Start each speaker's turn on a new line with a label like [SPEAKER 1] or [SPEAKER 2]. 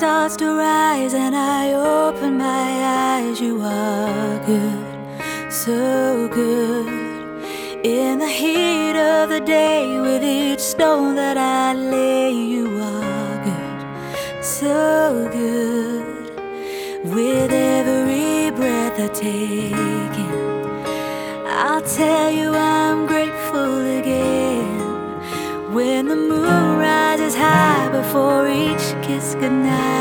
[SPEAKER 1] Starts to rise and I open my eyes. You are good, so good. In the heat of the day, with each stone that I lay, you are good, so good. With every breath I take in, I'll tell you I'm grateful again. When the moon rises high before each kiss goodnight,